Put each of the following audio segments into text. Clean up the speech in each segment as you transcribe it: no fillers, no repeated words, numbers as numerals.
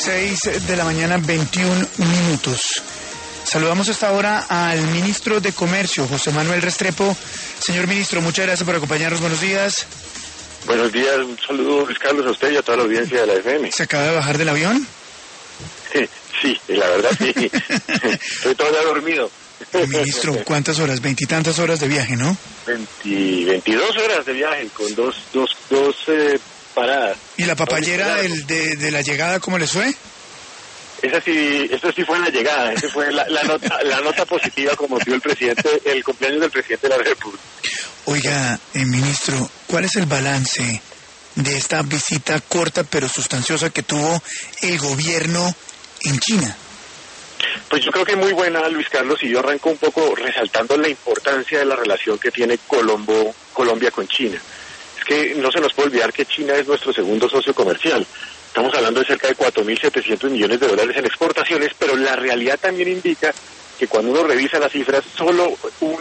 6:21 a.m. Saludamos hasta ahora al ministro de Comercio, José Manuel Restrepo. Señor ministro, muchas gracias por acompañarnos. Buenos días. Buenos días, un saludo, Luis Carlos, a usted y a toda la audiencia de la FM. ¿Se acaba de bajar del avión? Sí, la verdad sí. Estoy todavía dormido. Ministro, ¿cuántas horas? 20 y tantas horas de viaje, ¿no? 22 horas de viaje con dos paradas. ¿Y la papayera de la llegada, cómo les fue? Eso sí fue en la llegada, esa fue la nota positiva como dio el cumpleaños del presidente de la República. Oiga, ministro, ¿cuál es el balance de esta visita corta pero sustanciosa que tuvo el gobierno en China? Pues yo creo que muy buena, Luis Carlos, y yo arranco un poco resaltando la importancia de la relación que tiene Colombia con China. Es que no se nos puede olvidar que China es nuestro segundo socio comercial. Estamos hablando de cerca de 4.700 millones de dólares en exportaciones, pero la realidad también indica que cuando uno revisa las cifras, solo un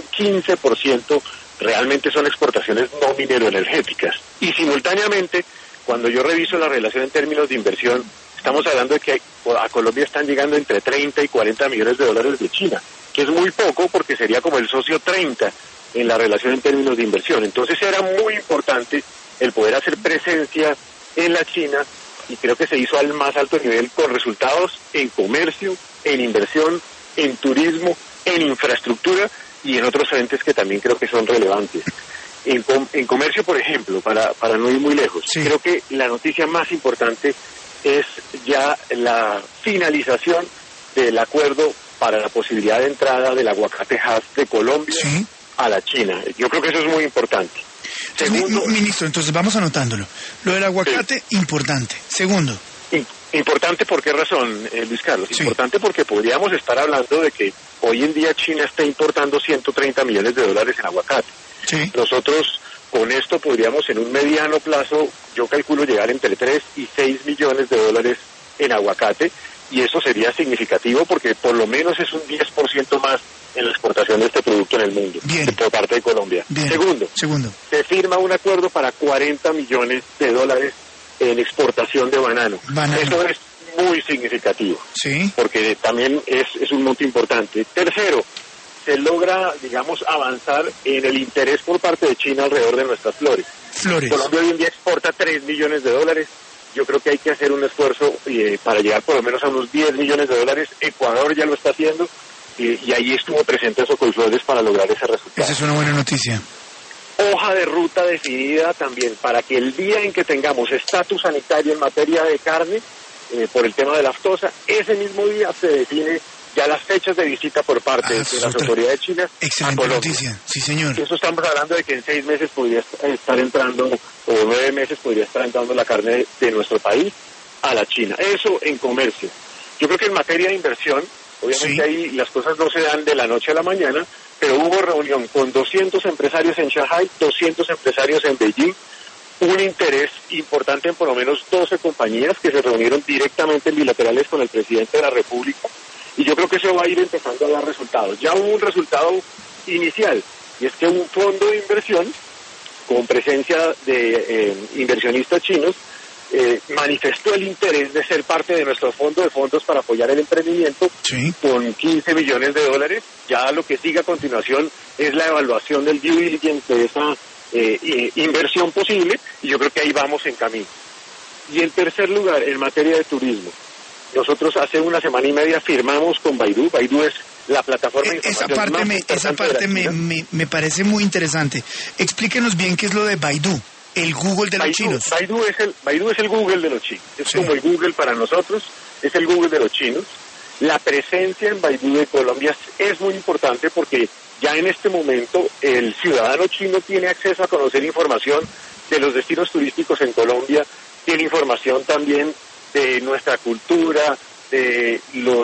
15% realmente son exportaciones no mineroenergéticas. Y simultáneamente, cuando yo reviso la relación en términos de inversión, estamos hablando de que a Colombia están llegando entre 30 y 40 millones de dólares de China, que es muy poco porque sería como el socio 30 en la relación en términos de inversión. Entonces era muy importante el poder hacer presencia en la China, y creo que se hizo al más alto nivel con resultados en comercio, en inversión, en turismo, en infraestructura y en otros frentes que también creo que son relevantes. En comercio, por ejemplo, para no ir muy lejos, sí, creo que la noticia más importante es ya la finalización del acuerdo para la posibilidad de entrada del aguacate Hass de Colombia, sí, a la China. Yo creo que eso es muy importante. Segundo, ministro, entonces vamos anotándolo. Lo del aguacate, sí, importante. Segundo. Importante, ¿por qué razón, Luis Carlos? Sí. Importante porque podríamos estar hablando de que hoy en día China está importando 130 millones de dólares en aguacate. Sí. Nosotros con esto podríamos en un mediano plazo, yo calculo llegar entre 3 y 6 millones de dólares en aguacate, y eso sería significativo porque por lo menos es un 10% más en la exportación de este producto en el mundo. Bien. Por parte de Colombia. Bien. Segundo, se firma un acuerdo para 40 millones de dólares en exportación de banano. Eso es muy significativo. Sí. Porque también es un monto importante. Tercero, se logra, digamos, avanzar en el interés por parte de China alrededor de nuestras flores. Colombia hoy en día exporta 3 millones de dólares. Yo creo que hay que hacer un esfuerzo para llegar por lo menos a unos 10 millones de dólares. Ecuador ya lo está haciendo. Y ahí estuvo presente Socolflores para lograr ese resultado. Esa es una buena noticia. Hoja de ruta definida también para que el día en que tengamos estatus sanitario en materia de carne, por el tema de la aftosa, ese mismo día se define ya las fechas de visita por parte de las autoridades chinas. Excelente noticia, sí señor. Eso estamos hablando de que en 6 meses podría estar entrando, o 9 meses podría estar entrando la carne de nuestro país a la China. Eso en comercio. Yo creo que en materia de inversión, obviamente sí, ahí las cosas no se dan de la noche a la mañana, pero hubo reunión con 200 empresarios en Shanghái, 200 empresarios en Beijing, un interés importante en por lo menos 12 compañías que se reunieron directamente en bilaterales con el presidente de la República, y yo creo que eso va a ir empezando a dar resultados. Ya hubo un resultado inicial, y es que un fondo de inversión con presencia de inversionistas chinos manifestó el interés de ser parte de nuestro fondo de fondos para apoyar el emprendimiento, sí, con 15 millones de dólares. Ya lo que sigue a continuación es la evaluación del due diligence de esa inversión posible, y yo creo que ahí vamos en camino. Y en tercer lugar, en materia de turismo, nosotros hace una semana y media firmamos con Baidu. Baidu es la plataforma de información esa parte me parece muy interesante. Explíquenos bien qué es lo de Baidu. El Google de los chinos. Baidu es el Google de los chinos. Es sí, como el Google para nosotros, es el Google de los chinos. La presencia en Baidu de Colombia es muy importante porque ya en este momento el ciudadano chino tiene acceso a conocer información de los destinos turísticos en Colombia, tiene información también de nuestra cultura, de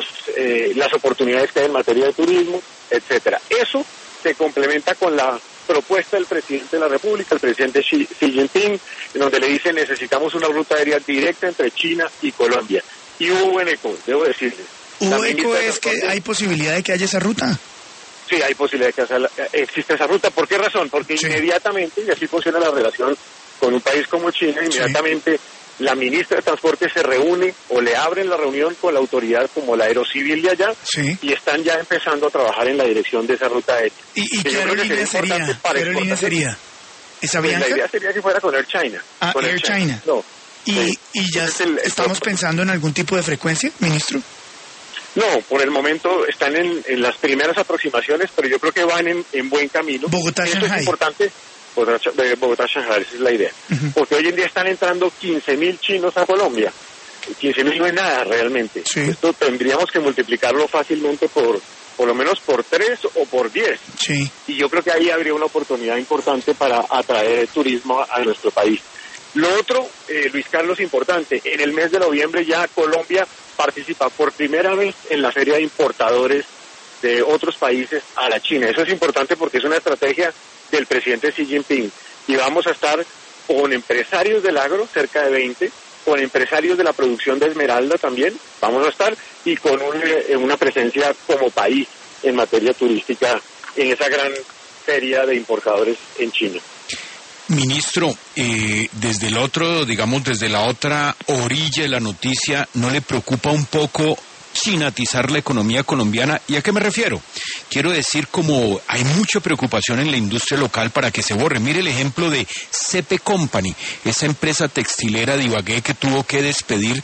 las oportunidades que hay en materia de turismo, etcétera. Eso se complementa con la propuesta del presidente de la República, el presidente Xi Jinping, en donde le dice necesitamos una ruta aérea directa entre China y Colombia. Y hubo buen eco, debo decirles. ¿Hubo eco es que hay posibilidad de que haya esa ruta? Sí, hay posibilidad de que exista esa ruta. ¿Por qué razón? Porque sí, inmediatamente, y así funciona la relación con un país como China, inmediatamente la ministra de Transporte se reúne o le abren la reunión con la autoridad como la Aerocivil de allá, sí, y están ya empezando a trabajar en la dirección de esa ruta aérea. ¿Y qué aerolínea sería? ¿Qué aerolínea sería? ¿Esa Pues Bianca? la idea sería que fuera con Air China. Ah, con Air China. No. ¿Y, Sí. y ya Entonces estamos pensando en algún tipo de frecuencia, ministro? No, por el momento están en las primeras aproximaciones, pero yo creo que van en buen camino. Bogotá-Shanghái. Eso es importante. Bogotá-Shanghái, esa es la idad. Uh-huh. Porque hoy en día están entrando 15.000 chinos a Colombia. 15.000 no es nada realmente. Sí. Esto tendríamos que multiplicarlo fácilmente por lo menos por 3 o por 10. Sí. Y yo creo que ahí habría una oportunidad importante para atraer turismo a nuestro país. Lo otro, Luis Carlos, importante, en el mes de noviembre ya Colombia participa por primera vez en la Feria de Importadores de otros países a la China. Eso es importante porque es una estrategia del presidente Xi Jinping. Y vamos a estar con empresarios del agro, cerca de 20, con empresarios de la producción de esmeralda también, vamos a estar, y con una presencia como país en materia turística en esa gran feria de importadores en China. Ministro, desde el otro, digamos, desde la otra orilla de la noticia, ¿no le preocupa un poco chinatizar la economía colombiana? ¿Y a qué me refiero? Quiero decir, como hay mucha preocupación en la industria local para que se borre. Mire el ejemplo de CP Company, esa empresa textilera de Ibagué que tuvo que despedir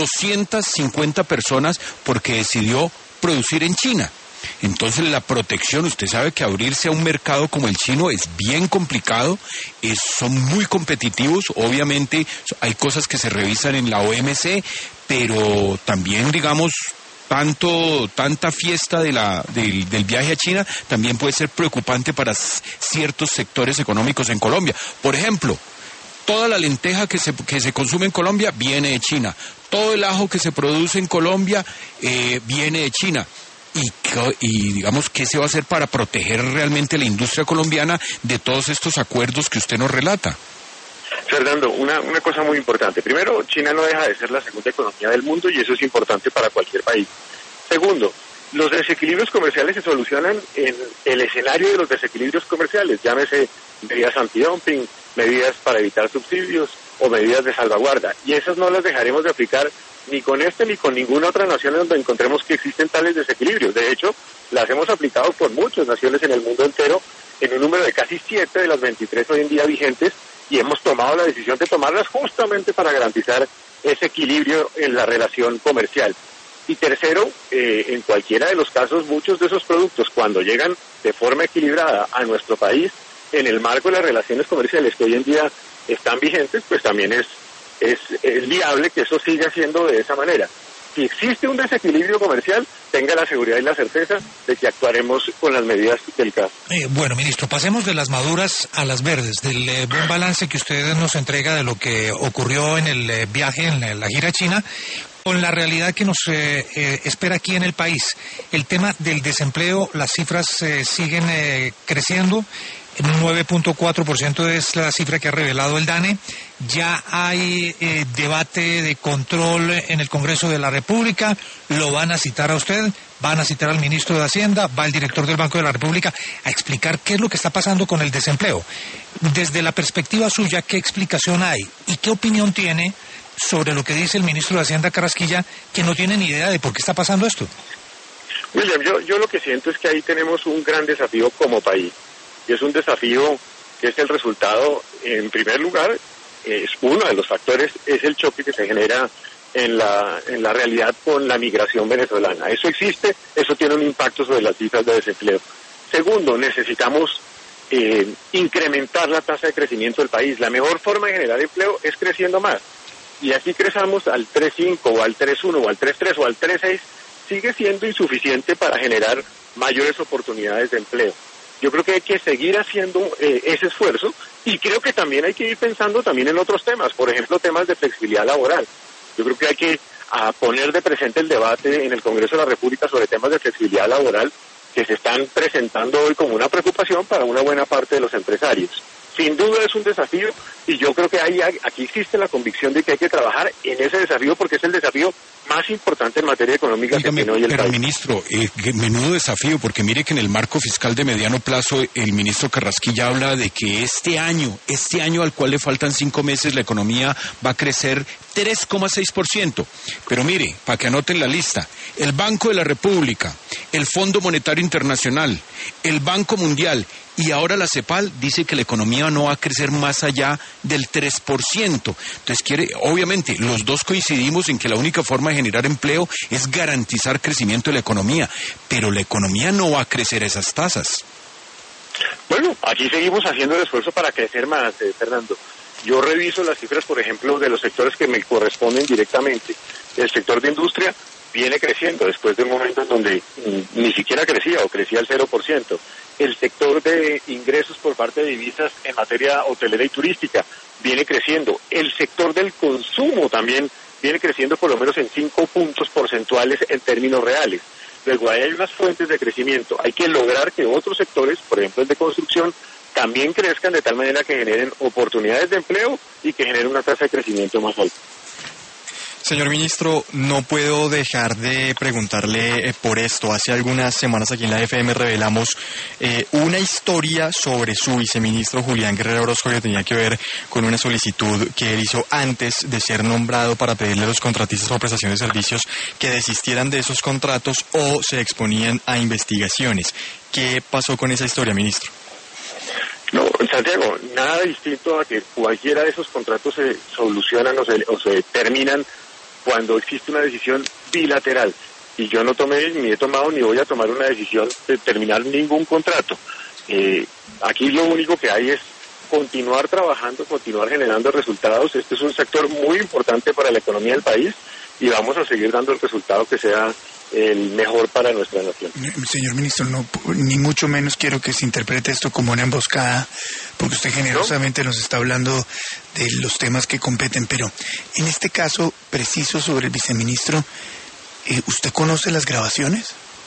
250 personas porque decidió producir en China. Entonces la protección, usted sabe que abrirse a un mercado como el chino es bien complicado, son muy competitivos, obviamente hay cosas que se revisan en la OMC, pero también, digamos, tanta fiesta del viaje a China también puede ser preocupante para ciertos sectores económicos en Colombia. Por ejemplo, toda la lenteja que se consume en Colombia viene de China, todo el ajo que se produce en Colombia viene de China. Y digamos, ¿qué se va a hacer para proteger realmente la industria colombiana de todos estos acuerdos que usted nos relata? Fernando, una cosa muy importante. Primero, China no deja de ser la segunda economía del mundo y eso es importante para cualquier país. Segundo, los desequilibrios comerciales se solucionan en el escenario de los desequilibrios comerciales, llámese medidas antidumping, medidas para evitar subsidios o medidas de salvaguarda. Y esas no las dejaremos de aplicar ni con ni con ninguna otra nación donde encontremos que existen tales desequilibrios. De hecho, las hemos aplicado con muchas naciones en el mundo entero, en un número de casi 7 de las 23 hoy en día vigentes, y hemos tomado la decisión de tomarlas justamente para garantizar ese equilibrio en la relación comercial. Y tercero, en cualquiera de los casos, muchos de esos productos, cuando llegan de forma equilibrada a nuestro país, en el marco de las relaciones comerciales que hoy en día están vigentes, pues también es viable que eso siga siendo de esa manera. Si existe un desequilibrio comercial, tenga la seguridad y la certeza de que actuaremos con las medidas del caso. Bueno, ministro, pasemos de las maduras a las verdes, del buen balance que usted nos entrega de lo que ocurrió en el viaje, en la gira china, con la realidad que nos espera aquí en el país. El tema del desempleo, las cifras siguen creciendo. 9.4% es la cifra que ha revelado el DANE. Ya hay debate de control en el Congreso de la República. Lo van a citar a usted, van a citar al ministro de Hacienda, va el director del Banco de la República a explicar qué es lo que está pasando con el desempleo. Desde la perspectiva suya, ¿qué explicación hay y qué opinión tiene sobre lo que dice el ministro de Hacienda, Carrasquilla, que no tiene ni idea de por qué está pasando esto? William, yo lo que siento es que ahí tenemos un gran desafío como país. Y es un desafío que es el resultado, en primer lugar, es uno de los factores, es el choque que se genera en la realidad con la migración venezolana. Eso existe, eso tiene un impacto sobre las cifras de desempleo. Segundo, necesitamos incrementar la tasa de crecimiento del país. La mejor forma de generar empleo es creciendo más. Y así crezamos al 3.5 o al 3.1 o al 3.3 o al 3.6, sigue siendo insuficiente para generar mayores oportunidades de empleo. Yo creo que hay que seguir haciendo ese esfuerzo y creo que también hay que ir pensando también en otros temas, por ejemplo, temas de flexibilidad laboral. Yo creo que hay que poner de presente el debate en el Congreso de la República sobre temas de flexibilidad laboral que se están presentando hoy como una preocupación para una buena parte de los empresarios. Sin duda es un desafío y yo creo que aquí existe la convicción de que hay que trabajar en ese desafío porque es el desafío más importante en materia económica que tiene hoy el pero país. ministro, menudo desafío, porque mire que en el marco fiscal de mediano plazo el ministro Carrasquilla habla de que este año al cual le faltan 5 meses, la economía va a crecer 3,6%. Pero mire, para que anoten la lista, el Banco de la República, el Fondo Monetario Internacional, el Banco Mundial y ahora la CEPAL dice que la economía no va a crecer más allá del 3%. Entonces obviamente, los dos coincidimos en que la única forma de generar empleo es garantizar crecimiento de la economía, pero la economía no va a crecer a esas tasas. Bueno, aquí seguimos haciendo el esfuerzo para crecer más, Fernando. Yo reviso las cifras, por ejemplo, de los sectores que me corresponden directamente. El sector de industria viene creciendo después de un momento en donde ni siquiera crecía o crecía al 0%. El sector de ingresos por parte de divisas en materia hotelera y turística viene creciendo. El sector del consumo también viene creciendo por lo menos en 5 puntos porcentuales en términos reales. Luego ahí hay unas fuentes de crecimiento. Hay que lograr que otros sectores, por ejemplo el de construcción, también crezcan de tal manera que generen oportunidades de empleo y que generen una tasa de crecimiento más alta. Señor ministro, no puedo dejar de preguntarle por esto. Hace algunas semanas aquí en la FM revelamos una historia sobre su viceministro Julián Guerrero Orozco que tenía que ver con una solicitud que él hizo antes de ser nombrado para pedirle a los contratistas por prestación de servicios que desistieran de esos contratos o se exponían a investigaciones. ¿Qué pasó con esa historia, ministro? No, Santiago, nada distinto a que cualquiera de esos contratos se solucionan o se terminan cuando existe una decisión bilateral. Y yo no tomé, ni he tomado, ni voy a tomar una decisión de terminar ningún contrato. Aquí lo único que hay es continuar trabajando, continuar generando resultados. Este es un sector muy importante para la economía del país y vamos a seguir dando el resultado que sea el mejor para nuestra nación. Señor ministro, no, ni mucho menos quiero que se interprete esto como una emboscada, porque usted generosamente nos está hablando de los temas que competen, pero en este caso preciso sobre el viceministro, ¿usted conoce las grabaciones?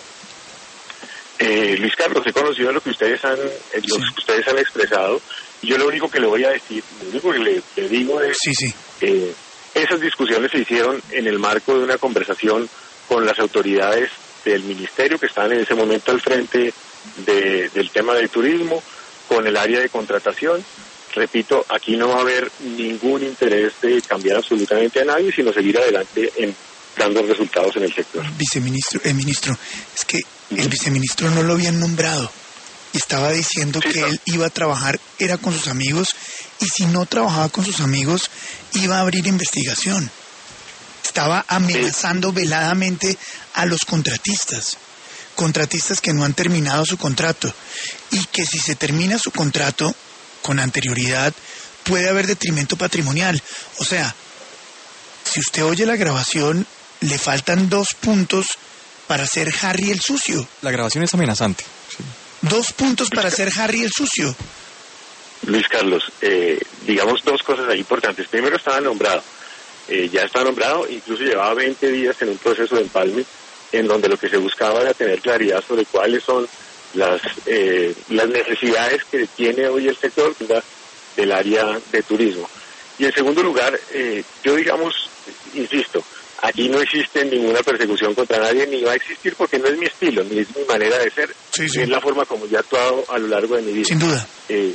Luis Carlos, he conocido lo que ustedes han expresado, y yo lo único que le voy a decir, lo único que le digo es que esas discusiones se hicieron en el marco de una conversación con las autoridades del ministerio que estaban en ese momento al frente del tema del turismo, con el área de contratación. Repito, aquí no va a haber ningún interés de cambiar absolutamente a nadie, sino seguir adelante dando resultados en el sector. Ministro, es que el viceministro no lo habían nombrado y estaba diciendo que él iba a trabajar, era con sus amigos, y si no trabajaba con sus amigos, iba a abrir investigación. Estaba amenazando veladamente a los contratistas que no han terminado su contrato, y que si se termina su contrato con anterioridad puede haber detrimento patrimonial. O sea, si usted oye la grabación, le faltan 2 puntos para ser Harry el sucio. La grabación es amenazante. Sí. 2 puntos para ser Harry el sucio. Luis Carlos, digamos 2 cosas ahí importantes. Primero, estaba nombrado. Ya está nombrado, incluso llevaba 20 días en un proceso de empalme en donde lo que se buscaba era tener claridad sobre cuáles son las necesidades que tiene hoy el sector del área de turismo. Y en segundo lugar, yo insisto, aquí no existe ninguna persecución contra nadie, ni va a existir, porque no es mi estilo, ni es mi manera de ser, ni es la forma como yo he actuado a lo largo de mi vida. Sin duda.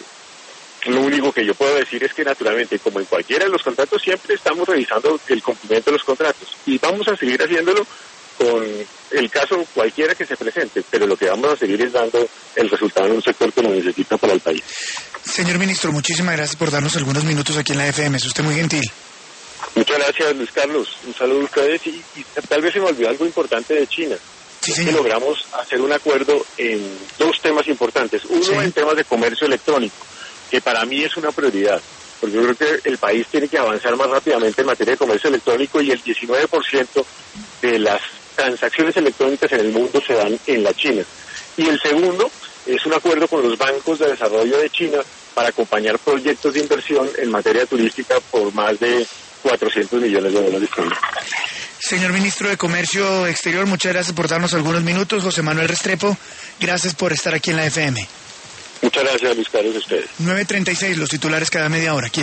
Lo único que yo puedo decir es que naturalmente, como en cualquiera de los contratos, siempre estamos revisando el cumplimiento de los contratos y vamos a seguir haciéndolo con el caso cualquiera que se presente, pero lo que vamos a seguir es dando el resultado en un sector que lo necesita para el país. Señor ministro, muchísimas gracias por darnos algunos minutos aquí en la FM, es usted muy gentil. Muchas gracias, Luis Carlos, un saludo a ustedes y tal vez se me olvidó algo importante de China. Sí, es que logramos hacer un acuerdo en 2 temas importantes, uno en temas de comercio electrónico, que para mí es una prioridad, porque yo creo que el país tiene que avanzar más rápidamente en materia de comercio electrónico y el 19% de las transacciones electrónicas en el mundo se dan en la China. Y el segundo es un acuerdo con los bancos de desarrollo de China para acompañar proyectos de inversión en materia turística por más de $400 millones. Señor ministro de Comercio Exterior, muchas gracias por darnos algunos minutos. José Manuel Restrepo, gracias por estar aquí en la FM. Muchas gracias, Luis Carlos, a ustedes. 9:36, los titulares cada media hora.